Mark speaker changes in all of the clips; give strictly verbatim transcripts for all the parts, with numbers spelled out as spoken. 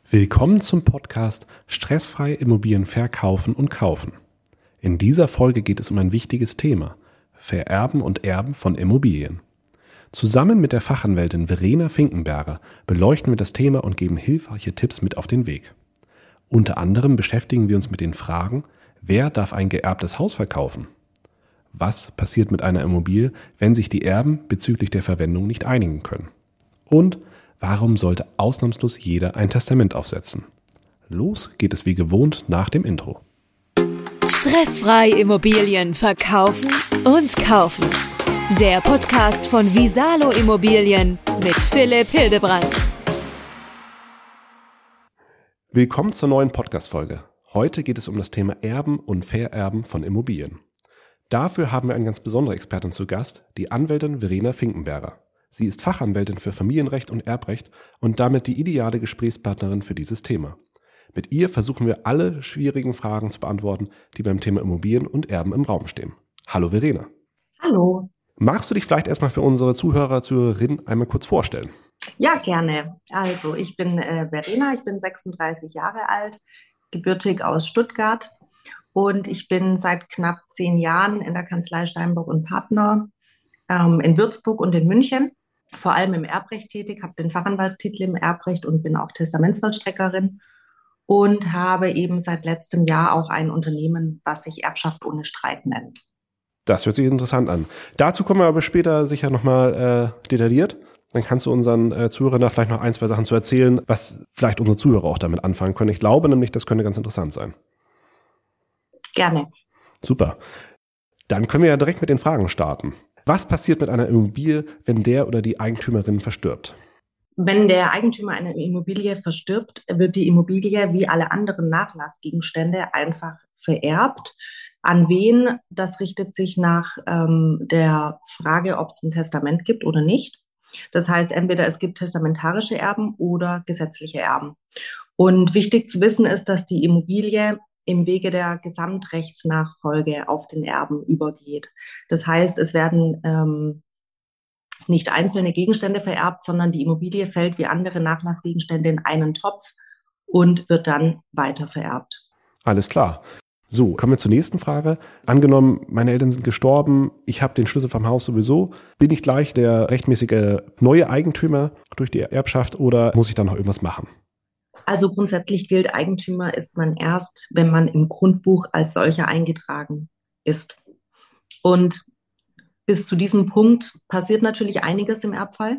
Speaker 1: Willkommen zum Podcast Stressfrei Immobilien verkaufen und kaufen. In dieser Folge geht es um ein wichtiges Thema: Vererben und Erben von Immobilien. Zusammen mit der Fachanwältin Verena Finkenberger beleuchten wir das Thema und geben hilfreiche Tipps mit auf den Weg. Unter anderem beschäftigen wir uns mit den Fragen: Wer darf ein geerbtes Haus verkaufen? Was passiert mit einer Immobilie, wenn sich die Erben bezüglich der Verwendung nicht einigen können? Und warum sollte ausnahmslos jeder ein Testament aufsetzen? Los geht es wie gewohnt nach dem Intro.
Speaker 2: Stressfrei Immobilien verkaufen und kaufen. Der Podcast von Visalo Immobilien mit Philipp Hildebrand.
Speaker 1: Willkommen zur neuen Podcast-Folge. Heute geht es um das Thema Erben und Vererben von Immobilien. Dafür haben wir eine ganz besondere Expertin zu Gast, die Anwältin Verena Finkenberger. Sie ist Fachanwältin für Familienrecht und Erbrecht und damit die ideale Gesprächspartnerin für dieses Thema. Mit ihr versuchen wir alle schwierigen Fragen zu beantworten, die beim Thema Immobilien und Erben im Raum stehen. Hallo Verena.
Speaker 3: Hallo.
Speaker 1: Magst du dich vielleicht erstmal für unsere Zuhörer, Zuhörerinnen einmal kurz vorstellen?
Speaker 3: Ja, gerne. Also ich bin äh, Verena, ich bin sechsunddreißig Jahre alt, gebürtig aus Stuttgart und ich bin seit knapp zehn Jahren in der Kanzlei Steinbock und Partner ähm, in Würzburg und in München. Vor allem im Erbrecht tätig, habe den Fachanwaltstitel im Erbrecht und bin auch Testamentsvollstreckerin und habe eben seit letztem Jahr auch ein Unternehmen, was sich Erbschaft ohne Streit nennt.
Speaker 1: Das hört sich interessant an. Dazu kommen wir aber später sicher nochmal äh, detailliert. Dann kannst du unseren äh, Zuhörern da vielleicht noch ein, zwei Sachen zu erzählen, was vielleicht unsere Zuhörer auch damit anfangen können. Ich glaube nämlich, das könnte ganz interessant sein.
Speaker 3: Gerne.
Speaker 1: Super. Dann können wir ja direkt mit den Fragen starten. Was passiert mit einer Immobilie, wenn der oder die Eigentümerin verstirbt?
Speaker 3: Wenn der Eigentümer einer Immobilie verstirbt, wird die Immobilie wie alle anderen Nachlassgegenstände einfach vererbt. An wen? Das richtet sich nach ähm, der Frage, ob es ein Testament gibt oder nicht. Das heißt, entweder es gibt testamentarische Erben oder gesetzliche Erben. Und wichtig zu wissen ist, dass die Immobilie im Wege der Gesamtrechtsnachfolge auf den Erben übergeht. Das heißt, es werden ähm, nicht einzelne Gegenstände vererbt, sondern die Immobilie fällt wie andere Nachlassgegenstände in einen Topf und wird dann weiter vererbt.
Speaker 1: Alles klar. So, kommen wir zur nächsten Frage. Angenommen, meine Eltern sind gestorben, ich habe den Schlüssel vom Haus sowieso. Bin ich gleich der rechtmäßige neue Eigentümer durch die Erbschaft oder muss ich da noch irgendwas machen?
Speaker 3: Also grundsätzlich gilt, Eigentümer ist man erst, wenn man im Grundbuch als solcher eingetragen ist. Und bis zu diesem Punkt passiert natürlich einiges im Erbfall.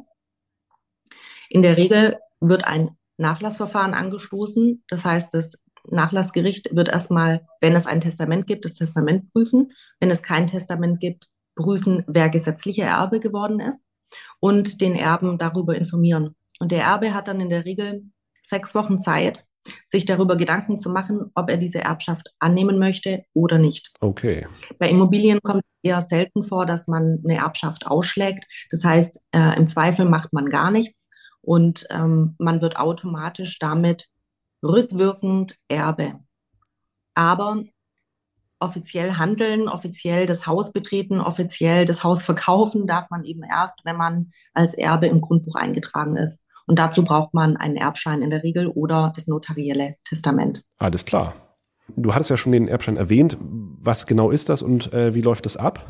Speaker 3: In der Regel wird ein Nachlassverfahren angestoßen. Das heißt, das Nachlassgericht wird erstmal, wenn es ein Testament gibt, das Testament prüfen. Wenn es kein Testament gibt, prüfen, wer gesetzlicher Erbe geworden ist und den Erben darüber informieren. Und der Erbe hat dann in der Regel sechs Wochen Zeit, sich darüber Gedanken zu machen, ob er diese Erbschaft annehmen möchte oder nicht.
Speaker 1: Okay.
Speaker 3: Bei Immobilien kommt es eher selten vor, dass man eine Erbschaft ausschlägt. Das heißt, äh, im Zweifel macht man gar nichts und ähm, man wird automatisch damit rückwirkend Erbe. Aber offiziell handeln, offiziell das Haus betreten, offiziell das Haus verkaufen darf man eben erst, wenn man als Erbe im Grundbuch eingetragen ist. Und dazu braucht man einen Erbschein in der Regel oder das notarielle Testament.
Speaker 1: Alles klar. Du hattest ja schon den Erbschein erwähnt. Was genau ist das und äh, wie läuft das ab?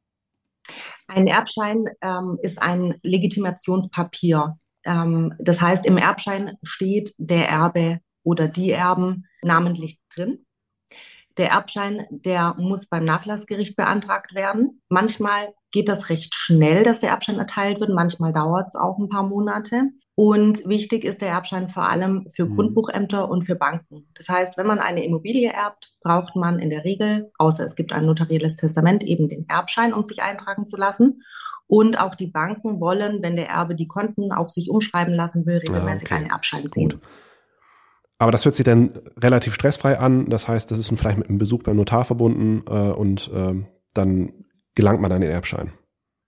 Speaker 3: Ein Erbschein ähm, ist ein Legitimationspapier. Ähm, das heißt, im Erbschein steht der Erbe oder die Erben namentlich drin. Der Erbschein, der muss beim Nachlassgericht beantragt werden. Manchmal geht das recht schnell, dass der Erbschein erteilt wird. Manchmal dauert es auch ein paar Monate. Und wichtig ist der Erbschein vor allem für mhm. Grundbuchämter und für Banken. Das heißt, wenn man eine Immobilie erbt, braucht man in der Regel, außer es gibt ein notarielles Testament, eben den Erbschein, um sich eintragen zu lassen. Und auch die Banken wollen, wenn der Erbe die Konten auf sich umschreiben lassen will, regelmäßig ah, okay. einen Erbschein sehen.
Speaker 1: Gut. Aber das hört sich dann relativ stressfrei an. Das heißt, das ist vielleicht mit einem Besuch beim Notar verbunden äh, und äh, dann gelangt man an den Erbschein.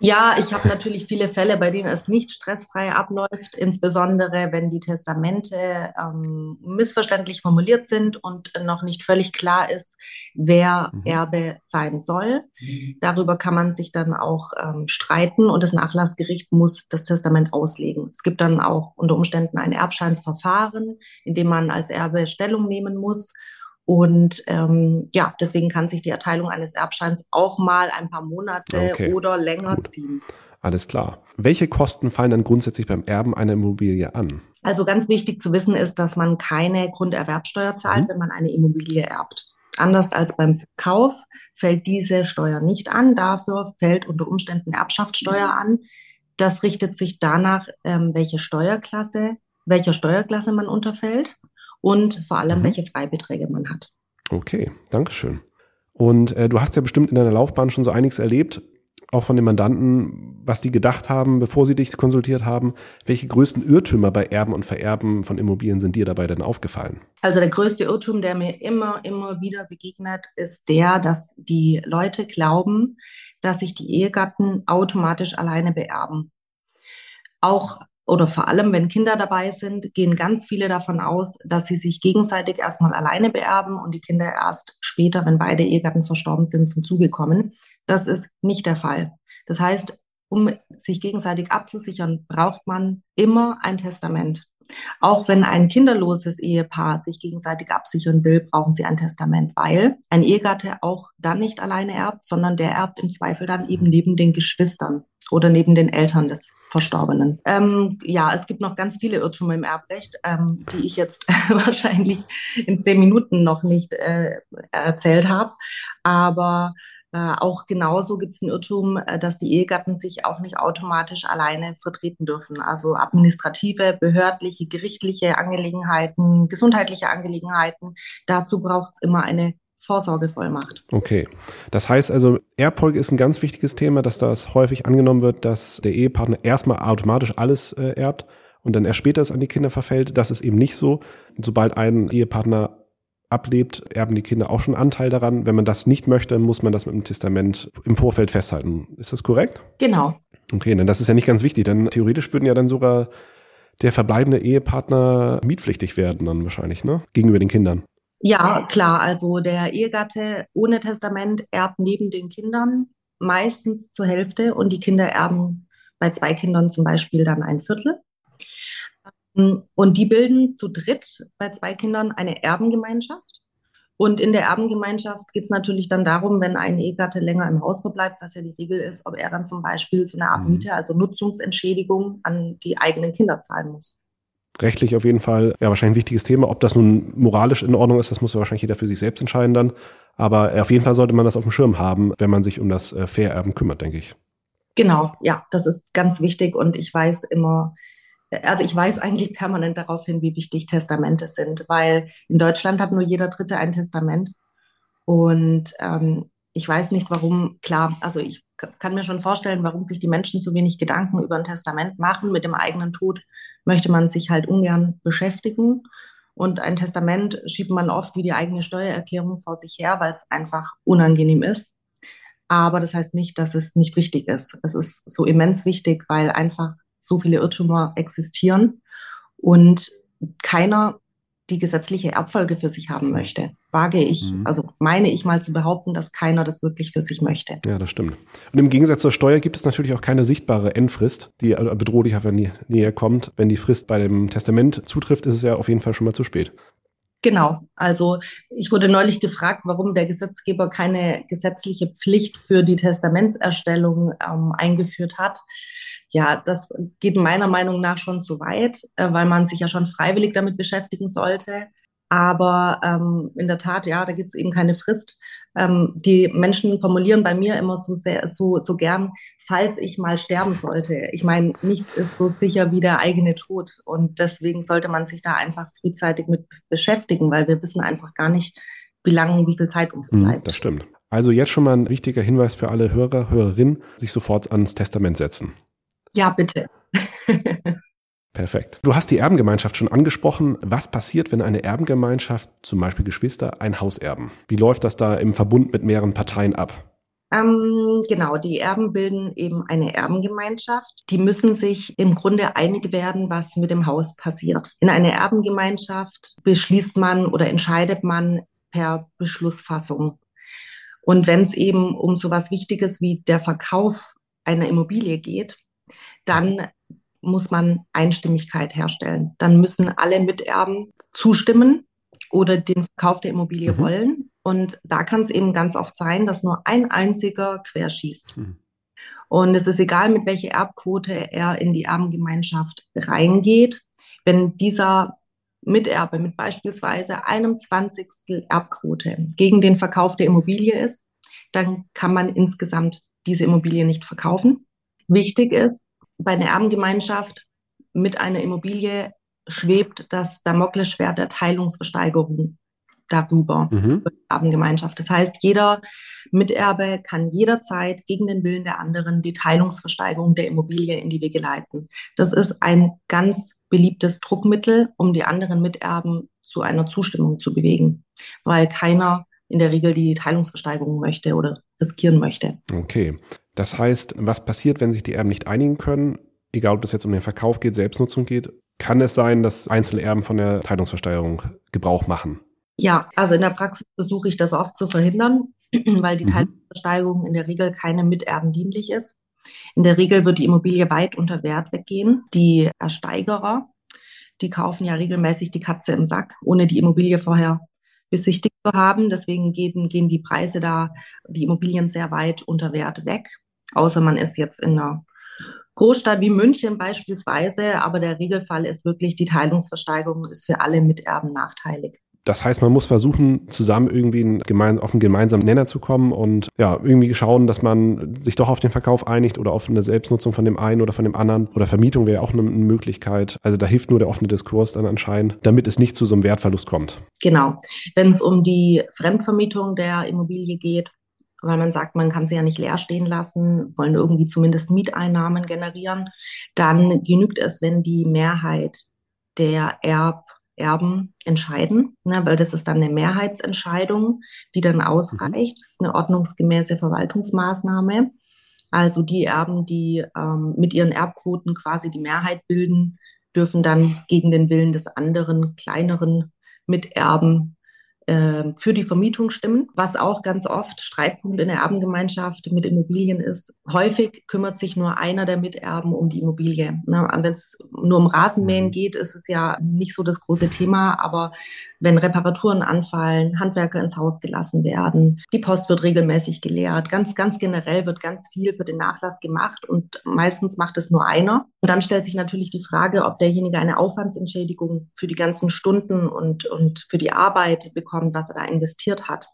Speaker 3: Ja, ich habe natürlich viele Fälle, bei denen es nicht stressfrei abläuft, insbesondere wenn die Testamente ähm, missverständlich formuliert sind und noch nicht völlig klar ist, wer
Speaker 1: Mhm.
Speaker 3: Erbe sein soll. Darüber kann man sich dann auch ähm, streiten und das Nachlassgericht muss das Testament auslegen. Es gibt dann auch unter Umständen ein Erbscheinsverfahren, in dem man als Erbe Stellung nehmen muss. Und ähm, ja, deswegen kann sich die Erteilung eines Erbscheins auch mal ein paar Monate
Speaker 1: Okay,
Speaker 3: oder länger
Speaker 1: gut.
Speaker 3: ziehen.
Speaker 1: Alles klar. Welche Kosten fallen dann grundsätzlich beim Erben einer Immobilie an?
Speaker 3: Also ganz wichtig zu wissen ist, dass man keine Grunderwerbsteuer zahlt,
Speaker 1: Mhm.
Speaker 3: wenn man eine Immobilie erbt. Anders als beim Kauf fällt diese Steuer nicht an. Dafür fällt unter Umständen Erbschaftssteuer an. Das richtet sich danach, ähm, welche Steuerklasse, welcher Steuerklasse man unterfällt und vor allem,
Speaker 1: Mhm.
Speaker 3: welche Freibeträge man hat.
Speaker 1: Okay, Dankeschön. Und äh, du hast ja bestimmt in deiner Laufbahn schon so einiges erlebt, auch von den Mandanten, was die gedacht haben, bevor sie dich konsultiert haben. Welche größten Irrtümer bei Erben und Vererben von Immobilien sind dir dabei denn aufgefallen?
Speaker 3: Also der größte Irrtum, der mir immer, immer wieder begegnet, ist der, dass die Leute glauben, dass sich die Ehegatten automatisch alleine beerben. Auch oder vor allem, wenn Kinder dabei sind, gehen ganz viele davon aus, dass sie sich gegenseitig erstmal alleine beerben und die Kinder erst später, wenn beide Ehegatten verstorben sind, zum Zuge kommen. Das ist nicht der Fall. Das heißt, um sich gegenseitig abzusichern, braucht man immer ein Testament. Auch wenn ein kinderloses Ehepaar sich gegenseitig absichern will, brauchen sie ein Testament, weil ein Ehegatte auch dann nicht alleine erbt, sondern der erbt im Zweifel dann eben neben den Geschwistern oder neben den Eltern des Verstorbenen. Ähm, ja, es gibt noch ganz viele Irrtümer im Erbrecht, ähm, die ich jetzt wahrscheinlich in zehn Minuten noch nicht äh, erzählt habe. Aber äh, auch genauso gibt es einen Irrtum, äh, dass die Ehegatten sich auch nicht automatisch alleine vertreten dürfen. Also administrative, behördliche, gerichtliche Angelegenheiten, gesundheitliche Angelegenheiten. Dazu braucht es immer eine Vorsorgevollmacht.
Speaker 1: Okay, das heißt also, Erbfolge ist ein ganz wichtiges Thema, dass das häufig angenommen wird, dass der Ehepartner erstmal automatisch alles äh, erbt und dann erst später es an die Kinder verfällt. Das ist eben nicht so. Sobald ein Ehepartner ablebt, erben die Kinder auch schon Anteil daran. Wenn man das nicht möchte, muss man das mit dem Testament im Vorfeld festhalten. Ist das korrekt?
Speaker 3: Genau.
Speaker 1: Okay, denn das ist ja nicht ganz wichtig, denn theoretisch würden ja dann sogar der verbleibende Ehepartner mietpflichtig werden dann wahrscheinlich, ne? Gegenüber den Kindern.
Speaker 3: Ja, klar. Also der Ehegatte ohne Testament erbt neben den Kindern meistens zur Hälfte und die Kinder erben bei zwei Kindern zum Beispiel dann ein Viertel. Und die bilden zu dritt bei zwei Kindern eine Erbengemeinschaft. Und in der Erbengemeinschaft geht es natürlich dann darum, wenn ein Ehegatte länger im Haus verbleibt, was ja die Regel ist, ob er dann zum Beispiel so eine Art Miete, also Nutzungsentschädigung an die eigenen Kinder zahlen muss.
Speaker 1: Rechtlich auf jeden Fall, ja, wahrscheinlich ein wichtiges Thema. Ob das nun moralisch in Ordnung ist, das muss ja wahrscheinlich jeder für sich selbst entscheiden dann. Aber auf jeden Fall sollte man das auf dem Schirm haben, wenn man sich um das äh, Vererben kümmert, denke ich.
Speaker 3: Genau, ja, das ist ganz wichtig und ich weiß immer, also ich weise eigentlich permanent darauf hin, wie wichtig Testamente sind, weil in Deutschland hat nur jeder Dritte ein Testament und ähm, ich weiß nicht, warum, klar, also ich kann mir schon vorstellen, warum sich die Menschen so wenig Gedanken über ein Testament machen. Mit dem eigenen Tod möchte man sich halt ungern beschäftigen. Und ein Testament schiebt man oft wie die eigene Steuererklärung vor sich her, weil es einfach unangenehm ist. Aber das heißt nicht, dass es nicht wichtig ist. Es ist so immens wichtig, weil einfach so viele Irrtümer existieren und keiner die gesetzliche Erbfolge für sich haben möchte. Wage ich,
Speaker 1: Mhm.
Speaker 3: also meine ich mal zu behaupten, dass keiner das wirklich für sich möchte.
Speaker 1: Ja, das stimmt. Und im Gegensatz zur Steuer gibt es natürlich auch keine sichtbare Endfrist, die bedrohlich auf die näher kommt. Wenn die Frist bei dem Testament zutrifft, ist es ja auf jeden Fall schon mal zu spät.
Speaker 3: Genau, also ich wurde neulich gefragt, warum der Gesetzgeber keine gesetzliche Pflicht für die Testamentserstellung ähm, eingeführt hat. Ja, das geht meiner Meinung nach schon zu weit, äh, weil man sich ja schon freiwillig damit beschäftigen sollte. Aber ähm, in der Tat, ja, da gibt es eben keine Frist. Ähm, die Menschen formulieren bei mir immer so sehr, so, so gern, falls ich mal sterben sollte. Ich meine, nichts ist so sicher wie der eigene Tod. Und deswegen sollte man sich da einfach frühzeitig mit beschäftigen, weil wir wissen einfach gar nicht, wie lange, wie viel Zeit uns bleibt.
Speaker 1: Mhm, das stimmt. Also jetzt schon mal ein wichtiger Hinweis für alle Hörer, Hörerinnen, sich sofort ans Testament setzen.
Speaker 3: Ja, bitte.
Speaker 1: Perfekt. Du hast die Erbengemeinschaft schon angesprochen. Was passiert, wenn eine Erbengemeinschaft, zum Beispiel Geschwister, ein Haus erben? Wie läuft das da im Verbund mit mehreren Parteien ab?
Speaker 3: Ähm, genau, die Erben bilden eben eine Erbengemeinschaft. Die müssen sich im Grunde einig werden, was mit dem Haus passiert. In einer Erbengemeinschaft beschließt man oder entscheidet man per Beschlussfassung. Und wenn es eben um so was Wichtiges wie der Verkauf einer Immobilie geht, dann muss man Einstimmigkeit herstellen. Dann müssen alle Miterben zustimmen oder den Verkauf der Immobilie
Speaker 1: Mhm.
Speaker 3: wollen. Und da kann es eben ganz oft sein, dass nur ein einziger querschießt.
Speaker 1: Mhm.
Speaker 3: Und es ist egal, mit welcher Erbquote er in die Erbengemeinschaft reingeht. Wenn dieser Miterbe mit beispielsweise einem Zwanzigstel Erbquote gegen den Verkauf der Immobilie ist, dann kann man insgesamt diese Immobilie nicht verkaufen. Wichtig ist, bei einer Erbengemeinschaft mit einer Immobilie schwebt das Damoklesschwert der Teilungsversteigerung darüber,
Speaker 1: Mhm.
Speaker 3: über die Erbengemeinschaft. Das heißt, jeder Miterbe kann jederzeit gegen den Willen der anderen die Teilungsversteigerung der Immobilie in die Wege leiten. Das ist ein ganz beliebtes Druckmittel, um die anderen Miterben zu einer Zustimmung zu bewegen, weil keiner in der Regel die Teilungsversteigerung möchte oder riskieren möchte.
Speaker 1: Okay. Das heißt, was passiert, wenn sich die Erben nicht einigen können? Egal, ob es jetzt um den Verkauf geht, Selbstnutzung geht, kann es sein, dass Einzelerben von der Teilungsversteigerung Gebrauch machen?
Speaker 3: Ja, also in der Praxis versuche ich das oft zu verhindern, weil die
Speaker 1: Mhm.
Speaker 3: Teilungsversteigerung in der Regel keinem Miterben dienlich ist. In der Regel wird die Immobilie weit unter Wert weggehen. Die Ersteigerer, die kaufen ja regelmäßig die Katze im Sack, ohne die Immobilie vorher besichtigt zu haben. Deswegen gehen, gehen die Preise da, die Immobilien sehr weit unter Wert weg. Außer man ist jetzt in einer Großstadt wie München beispielsweise. Aber der Regelfall ist wirklich, die Teilungsversteigerung ist für alle Miterben nachteilig.
Speaker 1: Das heißt, man muss versuchen, zusammen irgendwie ein gemein, auf einen gemeinsamen Nenner zu kommen und ja, irgendwie schauen, dass man sich doch auf den Verkauf einigt oder auf eine Selbstnutzung von dem einen oder von dem anderen. Oder Vermietung wäre auch eine, eine Möglichkeit. Also da hilft nur der offene Diskurs dann anscheinend, damit es nicht zu so einem Wertverlust kommt.
Speaker 3: Genau. Wenn es um die Fremdvermietung der Immobilie geht, weil man sagt, man kann sie ja nicht leer stehen lassen, wollen irgendwie zumindest Mieteinnahmen generieren, dann genügt es, wenn die Mehrheit der Erb Erben entscheiden, ne, weil das ist dann eine Mehrheitsentscheidung, die dann ausreicht. Das ist eine ordnungsgemäße Verwaltungsmaßnahme. Also die Erben, die ähm, mit ihren Erbquoten quasi die Mehrheit bilden, dürfen dann gegen den Willen des anderen, kleineren Miterben äh, für die Vermietung stimmen, was auch ganz oft Streitpunkt in der Erbengemeinschaft mit Immobilien ist. Häufig kümmert sich nur einer der Miterben um die Immobilie. Ne? Wenn es nur um Rasenmähen
Speaker 1: Mhm.
Speaker 3: geht, ist es ja nicht so das große Thema, aber wenn Reparaturen anfallen, Handwerker ins Haus gelassen werden, die Post wird regelmäßig geleert, ganz, ganz generell wird ganz viel für den Nachlass gemacht und meistens macht es nur einer. Und dann stellt sich natürlich die Frage, ob derjenige eine Aufwandsentschädigung für die ganzen Stunden und, und für die Arbeit bekommt, was er da investiert hat.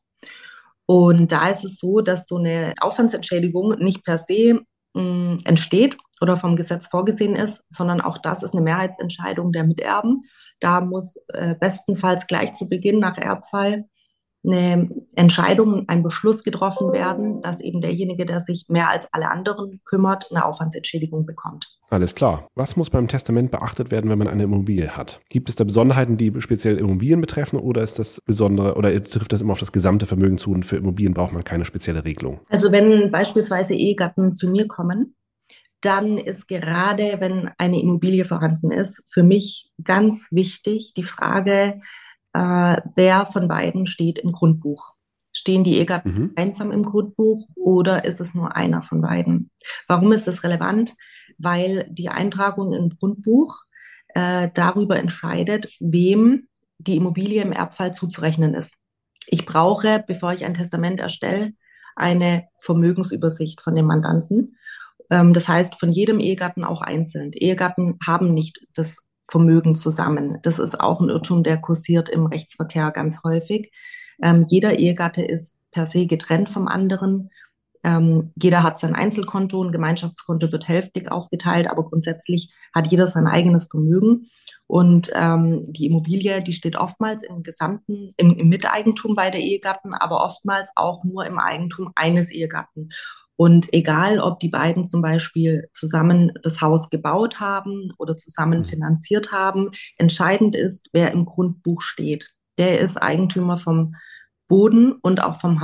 Speaker 3: Und da ist es so, dass so eine Aufwandsentschädigung nicht per se mh, entsteht oder vom Gesetz vorgesehen ist, sondern auch das ist eine Mehrheitsentscheidung der Miterben. Da muss äh, bestenfalls gleich zu Beginn nach Erbfall eine Entscheidung, ein Beschluss getroffen werden, dass eben derjenige, der sich mehr als alle anderen kümmert, eine Aufwandsentschädigung bekommt.
Speaker 1: Alles klar. Was muss beim Testament beachtet werden, wenn man eine Immobilie hat? Gibt es da Besonderheiten, die speziell Immobilien betreffen, oder ist das besondere oder trifft das immer auf das gesamte Vermögen zu und für Immobilien braucht man keine spezielle Regelung?
Speaker 3: Also wenn beispielsweise Ehegatten zu mir kommen, dann ist gerade, wenn eine Immobilie vorhanden ist, für mich ganz wichtig die Frage, äh, wer von beiden steht im Grundbuch. Stehen die Ehegatten
Speaker 1: Mhm.
Speaker 3: gemeinsam im Grundbuch oder ist es nur einer von beiden? Warum ist das relevant? Weil die Eintragung im Grundbuch äh, darüber entscheidet, wem die Immobilie im Erbfall zuzurechnen ist. Ich brauche, bevor ich ein Testament erstelle, eine Vermögensübersicht von dem Mandanten. Ähm, das heißt, von jedem Ehegatten auch einzeln. Ehegatten haben nicht das Vermögen zusammen. Das ist auch ein Irrtum, der kursiert im Rechtsverkehr ganz häufig. Ähm, jeder Ehegatte ist per se getrennt vom anderen. Ähm, jeder hat sein Einzelkonto, ein Gemeinschaftskonto wird hälftig aufgeteilt, aber grundsätzlich hat jeder sein eigenes Vermögen. Und ähm, die Immobilie, die steht oftmals im gesamten, im, im Miteigentum bei der Ehegatten, aber oftmals auch nur im Eigentum eines Ehegatten. Und egal, ob die beiden zum Beispiel zusammen das Haus gebaut haben oder zusammen finanziert haben, entscheidend ist, wer im Grundbuch steht. Der ist Eigentümer vom Boden und auch vom Haus.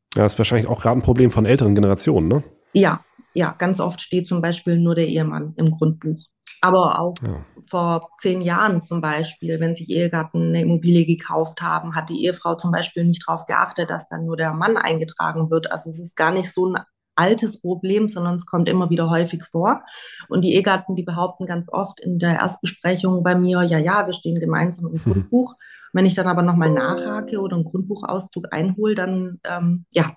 Speaker 1: Ja, das ist wahrscheinlich auch gerade ein Problem von älteren Generationen, ne?
Speaker 3: Ja, ja, ganz oft steht zum Beispiel nur der Ehemann im Grundbuch. Aber auch
Speaker 1: Ja.
Speaker 3: vor zehn Jahren zum Beispiel, wenn sich Ehegatten eine Immobilie gekauft haben, hat die Ehefrau zum Beispiel nicht darauf geachtet, dass dann nur der Mann eingetragen wird. Also es ist gar nicht so ein altes Problem, sondern es kommt immer wieder häufig vor. Und die Ehegatten, die behaupten ganz oft in der Erstbesprechung bei mir, ja, ja, wir stehen gemeinsam im Grundbuch. Wenn ich dann aber nochmal nachhake oder einen Grundbuchauszug einhole, dann ähm, ja,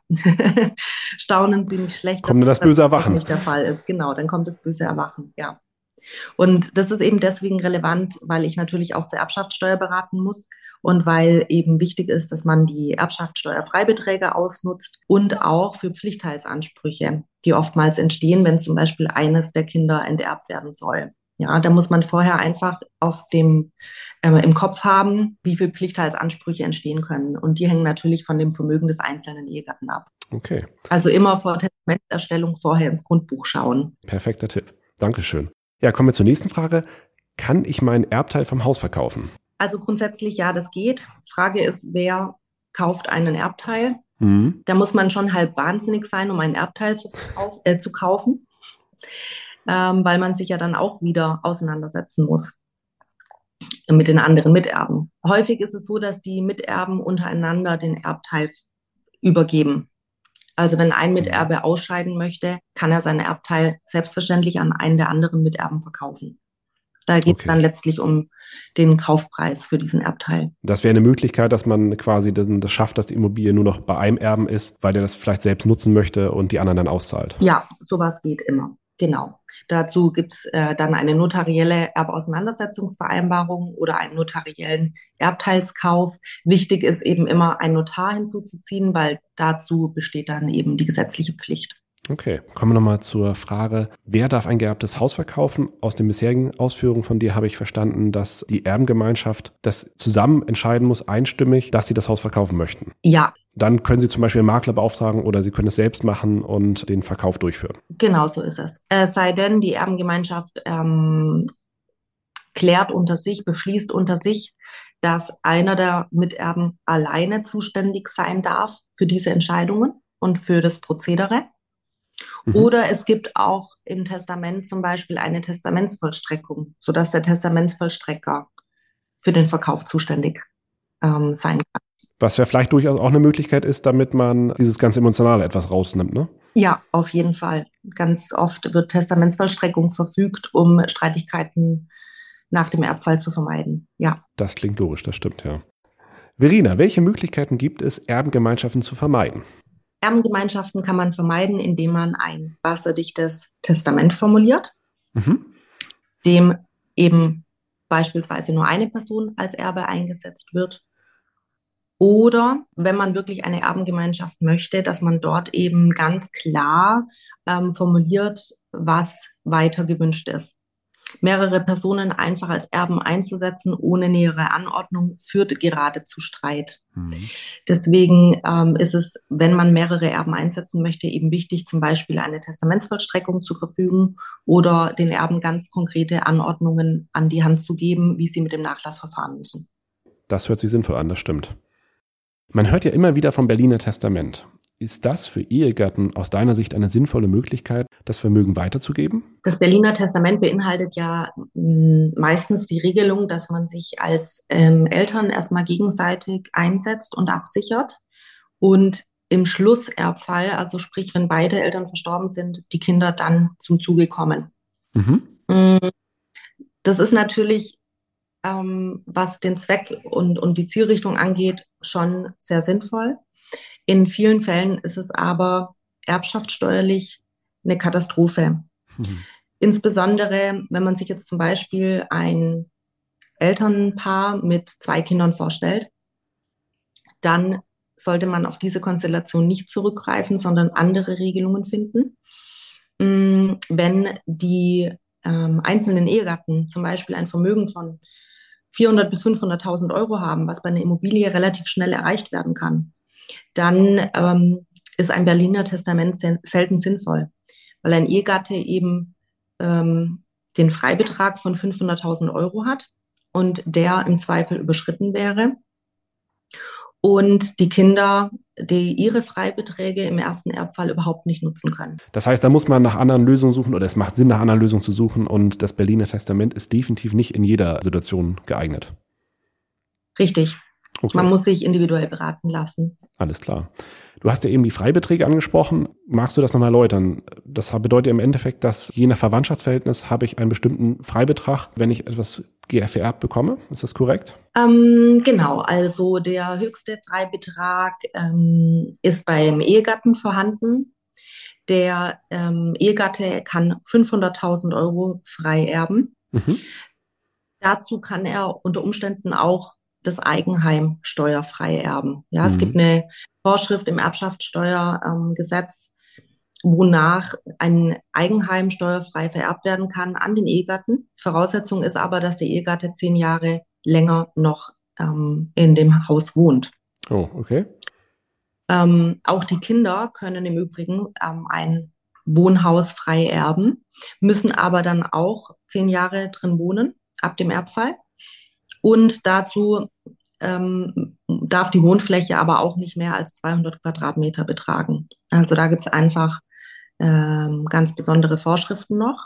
Speaker 3: staunen sie nicht schlecht,
Speaker 1: Kommt dann das böse
Speaker 3: das
Speaker 1: Erwachen.
Speaker 3: nicht der Fall ist. Genau, dann kommt das böse Erwachen, ja. Und das ist eben deswegen relevant, weil ich natürlich auch zur Erbschaftssteuer beraten muss und weil eben wichtig ist, dass man die Erbschaftssteuerfreibeträge ausnutzt und auch für Pflichtteilsansprüche, die oftmals entstehen, wenn zum Beispiel eines der Kinder enterbt werden soll. Ja, da muss man vorher einfach auf dem, äh, im Kopf haben, wie viele Pflichtteilsansprüche entstehen können. Und die hängen natürlich von dem Vermögen des einzelnen Ehegatten ab.
Speaker 1: Okay.
Speaker 3: Also immer vor Testamentserstellung vorher ins Grundbuch schauen.
Speaker 1: Perfekter Tipp. Dankeschön. Ja, kommen wir zur nächsten Frage. Kann ich meinen Erbteil vom Haus verkaufen?
Speaker 3: Also grundsätzlich ja, das geht. Frage ist, wer kauft einen Erbteil?
Speaker 1: Mhm.
Speaker 3: Da muss man schon halb wahnsinnig sein, um einen Erbteil zu, verkau- äh, zu kaufen, ähm, weil man sich ja dann auch wieder auseinandersetzen muss mit den anderen Miterben. Häufig ist es so, dass die Miterben untereinander den Erbteil übergeben. Also wenn ein Miterbe ausscheiden möchte, kann er seinen Erbteil selbstverständlich an einen der anderen Miterben verkaufen. Da geht es
Speaker 1: Okay.
Speaker 3: dann letztlich um den Kaufpreis für diesen Erbteil.
Speaker 1: Das wäre eine Möglichkeit, dass man quasi dann das schafft, dass die Immobilie nur noch bei einem Erben ist, weil der das vielleicht selbst nutzen möchte und die anderen dann auszahlt.
Speaker 3: Ja, sowas geht immer. Genau. Dazu gibt es äh, dann eine notarielle Erbauseinandersetzungsvereinbarung oder einen notariellen Erbteilskauf. Wichtig ist eben immer, einen Notar hinzuzuziehen, weil dazu besteht dann eben die gesetzliche Pflicht.
Speaker 1: Okay, kommen wir nochmal zur Frage, wer darf ein geerbtes Haus verkaufen? Aus den bisherigen Ausführungen von dir habe ich verstanden, dass die Erbengemeinschaft das zusammen entscheiden muss, einstimmig, dass sie das Haus verkaufen möchten.
Speaker 3: Ja.
Speaker 1: Dann können sie zum Beispiel einen Makler beauftragen oder sie können es selbst machen und den Verkauf durchführen.
Speaker 3: Genau so ist es. Es sei denn, die Erbengemeinschaft ähm, klärt unter sich, beschließt unter sich, dass einer der Miterben alleine zuständig sein darf für diese Entscheidungen und für das Prozedere.
Speaker 1: Mhm.
Speaker 3: Oder es gibt auch im Testament zum Beispiel eine Testamentsvollstreckung, sodass der Testamentsvollstrecker für den Verkauf zuständig ähm, sein kann.
Speaker 1: Was ja vielleicht durchaus auch eine Möglichkeit ist, damit man dieses ganze Emotionale etwas rausnimmt, ne?
Speaker 3: Ja, auf jeden Fall. Ganz oft wird Testamentsvollstreckung verfügt, um Streitigkeiten nach dem Erbfall zu vermeiden. Ja.
Speaker 1: Das klingt logisch, das stimmt, ja. Verena, welche Möglichkeiten gibt es, Erbengemeinschaften zu vermeiden?
Speaker 3: Erbengemeinschaften kann man vermeiden, indem man ein wasserdichtes Testament formuliert,
Speaker 1: Mhm.
Speaker 3: dem eben beispielsweise nur eine Person als Erbe eingesetzt wird. Oder wenn man wirklich eine Erbengemeinschaft möchte, dass man dort eben ganz klar ähm, formuliert, was weiter gewünscht ist. Mehrere Personen einfach als Erben einzusetzen, ohne nähere Anordnung, führt gerade zu Streit.
Speaker 1: Mhm.
Speaker 3: Deswegen ähm, ist es, wenn man mehrere Erben einsetzen möchte, eben wichtig, zum Beispiel eine Testamentsvollstreckung zu verfügen oder den Erben ganz konkrete Anordnungen an die Hand zu geben, wie sie mit dem Nachlass verfahren müssen.
Speaker 1: Das hört sich sinnvoll an, das stimmt. Man hört ja immer wieder vom Berliner Testament. Ist das für Ehegatten aus deiner Sicht eine sinnvolle Möglichkeit, das Vermögen weiterzugeben?
Speaker 3: Das Berliner Testament beinhaltet ja mh, meistens die Regelung, dass man sich als ähm, Eltern erstmal gegenseitig einsetzt und absichert und im Schlusserbfall, also sprich, wenn beide Eltern verstorben sind, die Kinder dann zum Zuge kommen.
Speaker 1: Mhm.
Speaker 3: Das ist natürlich, ähm, was den Zweck und, und die Zielrichtung angeht, schon sehr sinnvoll. In vielen Fällen ist es aber erbschaftssteuerlich eine Katastrophe.
Speaker 1: Mhm.
Speaker 3: Insbesondere, wenn man sich jetzt zum Beispiel ein Elternpaar mit zwei Kindern vorstellt, dann sollte man auf diese Konstellation nicht zurückgreifen, sondern andere Regelungen finden. Wenn die ähm, einzelnen Ehegatten zum Beispiel ein Vermögen von vierhundert bis fünfhunderttausend Euro haben, was bei einer Immobilie relativ schnell erreicht werden kann, dann ähm, ist ein Berliner Testament se- selten sinnvoll, weil ein Ehegatte eben ähm, den Freibetrag von fünfhunderttausend Euro hat und der im Zweifel überschritten wäre und die Kinder die ihre Freibeträge im ersten Erbfall überhaupt nicht nutzen können.
Speaker 1: Das heißt, da muss man nach anderen Lösungen suchen oder es macht Sinn, nach anderen Lösungen zu suchen und das Berliner Testament ist definitiv nicht in jeder Situation geeignet.
Speaker 3: Richtig.
Speaker 1: Okay.
Speaker 3: Man muss sich individuell beraten lassen.
Speaker 1: Alles klar. Du hast ja eben die Freibeträge angesprochen. Magst du das nochmal erläutern? Das bedeutet im Endeffekt, dass je nach Verwandtschaftsverhältnis habe ich einen bestimmten Freibetrag, wenn ich etwas vererbt bekomme. Ist das korrekt?
Speaker 3: Ähm, genau, also der höchste Freibetrag ähm, ist beim Ehegatten vorhanden. Der ähm, Ehegatte kann fünfhunderttausend Euro frei erben. Mhm. Dazu kann er unter Umständen auch das Eigenheim steuerfrei erben. Ja, mhm. Es gibt eine Vorschrift im Erbschaftssteuergesetz, ähm, wonach ein Eigenheim steuerfrei vererbt werden kann an den Ehegatten. Voraussetzung ist aber, dass der Ehegatte zehn Jahre länger noch ähm, in dem Haus wohnt.
Speaker 1: Oh, okay.
Speaker 3: Ähm, auch die Kinder können im Übrigen ähm, ein Wohnhaus frei erben, müssen aber dann auch zehn Jahre drin wohnen ab dem Erbfall. Und dazu ähm, darf die Wohnfläche aber auch nicht mehr als zweihundert Quadratmeter betragen. Also da gibt es einfach ähm, ganz besondere Vorschriften noch.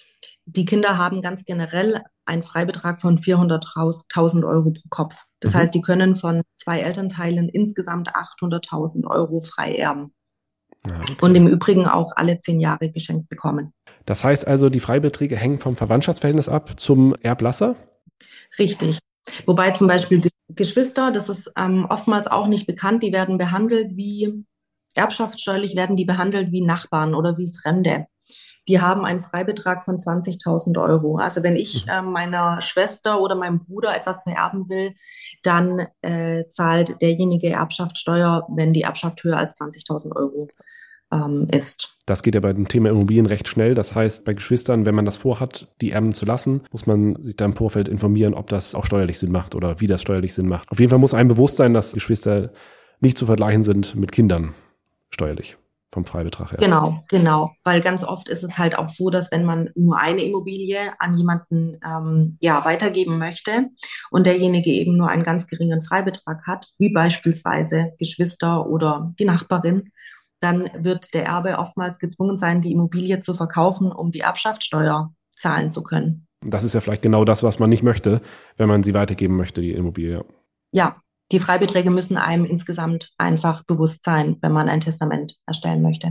Speaker 3: Die Kinder haben ganz generell einen Freibetrag von vierhunderttausend Euro pro Kopf. Das mhm. heißt, die können von zwei Elternteilen insgesamt achthunderttausend Euro frei erben. Ja, okay. Und im Übrigen auch alle zehn Jahre geschenkt bekommen.
Speaker 1: Das heißt also, die Freibeträge hängen vom Verwandtschaftsverhältnis ab zum Erblasser?
Speaker 3: Richtig. Wobei zum Beispiel die Geschwister, das ist ähm, oftmals auch nicht bekannt, die werden behandelt wie, erbschaftssteuerlich werden die behandelt wie Nachbarn oder wie Fremde. Die haben einen Freibetrag von zwanzigtausend Euro. Also wenn ich äh, meiner Schwester oder meinem Bruder etwas vererben will, dann äh, zahlt derjenige Erbschaftssteuer, wenn die Erbschaft höher als zwanzigtausend Euro ähm, ist.
Speaker 1: Das geht ja bei dem Thema Immobilien recht schnell. Das heißt, bei Geschwistern, wenn man das vorhat, die erben zu lassen, muss man sich da im Vorfeld informieren, ob das auch steuerlich Sinn macht oder wie das steuerlich Sinn macht. Auf jeden Fall muss einem bewusst sein, dass Geschwister nicht zu vergleichen sind mit Kindern steuerlich. Vom Freibetrag her.
Speaker 3: Genau, genau. Weil ganz oft ist es halt auch so, dass wenn man nur eine Immobilie an jemanden ähm, ja, weitergeben möchte und derjenige eben nur einen ganz geringen Freibetrag hat, wie beispielsweise Geschwister oder die Nachbarin, dann wird der Erbe oftmals gezwungen sein, die Immobilie zu verkaufen, um die Erbschaftssteuer zahlen zu können.
Speaker 1: Das ist ja vielleicht genau das, was man nicht möchte, wenn man sie weitergeben möchte, die Immobilie.
Speaker 3: Ja. Die Freibeträge müssen einem insgesamt einfach bewusst sein, wenn man ein Testament erstellen möchte.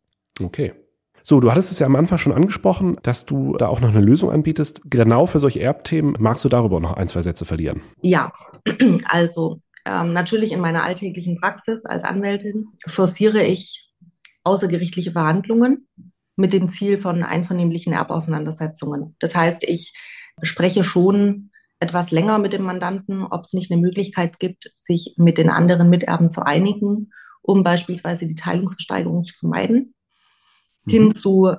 Speaker 1: Okay. So, du hattest es ja am Anfang schon angesprochen, dass du da auch noch eine Lösung anbietest. Genau für solche Erbthemen. Magst du darüber noch ein, zwei Sätze verlieren?
Speaker 3: Ja, also ähm, natürlich in meiner alltäglichen Praxis als Anwältin forciere ich außergerichtliche Verhandlungen mit dem Ziel von einvernehmlichen Erbauseinandersetzungen. Das heißt, ich spreche schon etwas länger mit dem Mandanten, ob es nicht eine Möglichkeit gibt, sich mit den anderen Miterben zu einigen, um beispielsweise die Teilungsversteigerung zu vermeiden, mhm. hin zu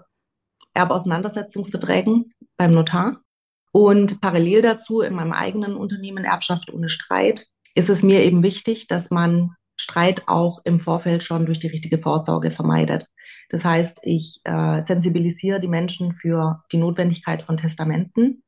Speaker 3: Erbauseinandersetzungsverträgen beim Notar. Und parallel dazu in meinem eigenen Unternehmen Erbschaft ohne Streit ist es mir eben wichtig, dass man Streit auch im Vorfeld schon durch die richtige Vorsorge vermeidet. Das heißt, ich äh, sensibilisiere die Menschen für die Notwendigkeit von Testamenten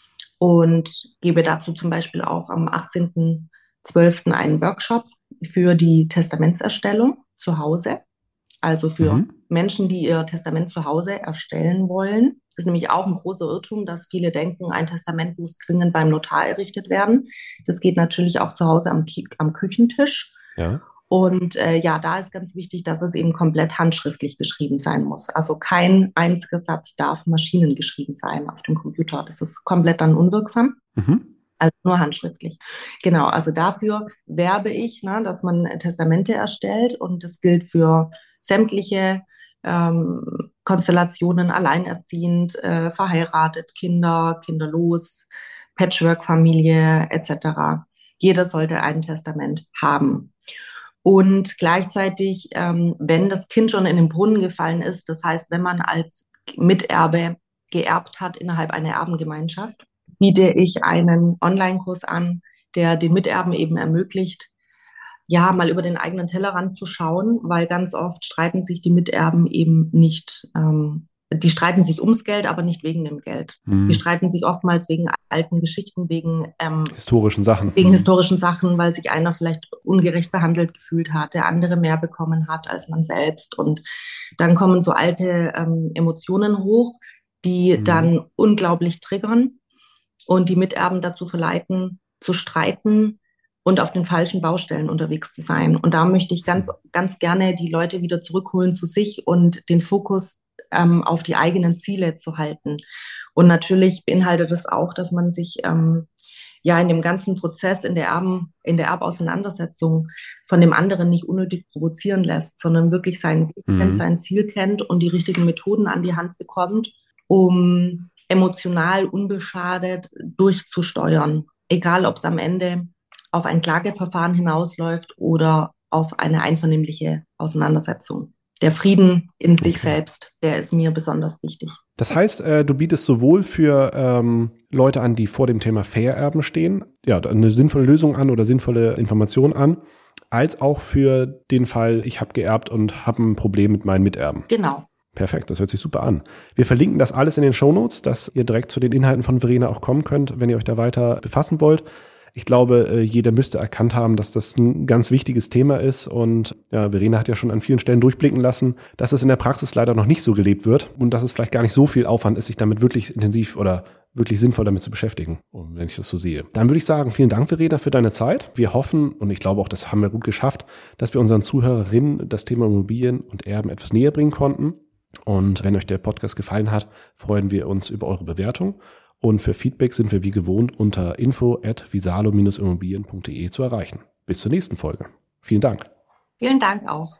Speaker 3: und gebe dazu zum Beispiel auch am achtzehnten zwölften einen Workshop für die Testamentserstellung zu Hause. Also für mhm. Menschen, die ihr Testament zu Hause erstellen wollen. Das ist nämlich auch ein großer Irrtum, dass viele denken, ein Testament muss zwingend beim Notar errichtet werden. Das geht natürlich auch zu Hause am, am Küchentisch.
Speaker 1: Ja.
Speaker 3: Und äh, ja, da ist ganz wichtig, dass es eben komplett handschriftlich geschrieben sein muss. Also kein einziger Satz darf maschinengeschrieben sein auf dem Computer. Das ist komplett dann unwirksam. Mhm. Also nur handschriftlich. Genau, also dafür werbe ich, ne, dass man Testamente erstellt und das gilt für sämtliche ähm, Konstellationen, alleinerziehend, äh, verheiratet, Kinder, kinderlos, Patchwork-Familie et cetera. Jeder sollte ein Testament haben. Und gleichzeitig, ähm, wenn das Kind schon in den Brunnen gefallen ist, das heißt, wenn man als Miterbe geerbt hat innerhalb einer Erbengemeinschaft, biete ich einen Online-Kurs an, der den Miterben eben ermöglicht, ja, mal über den eigenen Tellerrand zu schauen, weil ganz oft streiten sich die Miterben eben nicht ähm, die streiten sich ums Geld, aber nicht wegen dem Geld.
Speaker 1: Mhm.
Speaker 3: Die streiten sich oftmals wegen alten Geschichten, wegen ähm,
Speaker 1: historischen Sachen.
Speaker 3: Wegen
Speaker 1: mhm.
Speaker 3: historischen Sachen, weil sich einer vielleicht ungerecht behandelt gefühlt hat, der andere mehr bekommen hat als man selbst. Und dann kommen so alte ähm, Emotionen hoch, die mhm. dann unglaublich triggern und die Miterben dazu verleiten, zu streiten und auf den falschen Baustellen unterwegs zu sein. Und da möchte ich ganz, ganz gerne die Leute wieder zurückholen zu sich und den Fokus ähm, auf die eigenen Ziele zu halten. Und natürlich beinhaltet das auch, dass man sich ähm, ja in dem ganzen Prozess, in der Erben, in der Erbauseinandersetzung von dem anderen nicht unnötig provozieren lässt, sondern wirklich sein, mhm. sein Ziel kennt und die richtigen Methoden an die Hand bekommt, um emotional unbeschadet durchzusteuern. Egal, ob es am Ende auf ein Klageverfahren hinausläuft oder auf eine einvernehmliche Auseinandersetzung. Der Frieden in sich okay. selbst, der ist mir besonders wichtig.
Speaker 1: Das heißt, äh, du bietest sowohl für ähm, Leute an, die vor dem Thema Vererben stehen, ja, eine sinnvolle Lösung an oder sinnvolle Information an, als auch für den Fall, ich habe geerbt und habe ein Problem mit meinen Miterben.
Speaker 3: Genau.
Speaker 1: Perfekt, das hört sich super an. Wir verlinken das alles in den Shownotes, dass ihr direkt zu den Inhalten von Verena auch kommen könnt, wenn ihr euch da weiter befassen wollt. Ich glaube, jeder müsste erkannt haben, dass das ein ganz wichtiges Thema ist und ja, Verena hat ja schon an vielen Stellen durchblicken lassen, dass es in der Praxis leider noch nicht so gelebt wird und dass es vielleicht gar nicht so viel Aufwand ist, sich damit wirklich intensiv oder wirklich sinnvoll damit zu beschäftigen, wenn ich das so sehe. Dann würde ich sagen, vielen Dank, Verena, für deine Zeit. Wir hoffen, und ich glaube auch, das haben wir gut geschafft, dass wir unseren Zuhörerinnen das Thema Immobilien und Erben etwas näher bringen konnten. Und wenn euch der Podcast gefallen hat, freuen wir uns über eure Bewertung. Und für Feedback sind wir wie gewohnt unter info at visalo Bindestrich immobilien punkt de zu erreichen. Bis zur nächsten Folge. Vielen Dank.
Speaker 3: Vielen Dank auch.